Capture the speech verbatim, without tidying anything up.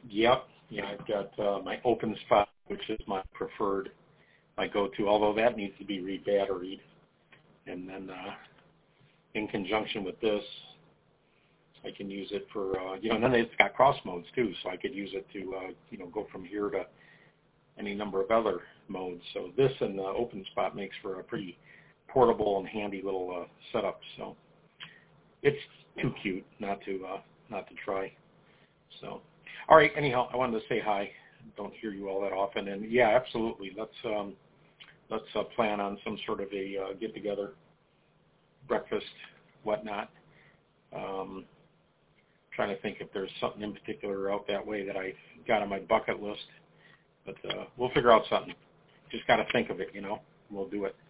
Yep. Yeah, I've got uh, my open spot, which is my preferred, my go-to, although that needs to be rebatteried. And then uh, in conjunction with this, I can use it for, uh, you know, and then it's got cross modes too, so I could use it to, uh, you know, go from here to any number of other modes. So this and the open spot makes for a pretty portable and handy little uh, setup. So it's too cute not to uh, not to try. So, all right. Anyhow, I wanted to say hi. Don't hear you all that often, and yeah, absolutely. Let's um, let's uh, plan on some sort of a uh, get together, breakfast, whatnot. Um, trying to think if there's something in particular out that way that I got on my bucket list, but uh, we'll figure out something. Just got to think of it, you know. We'll do it.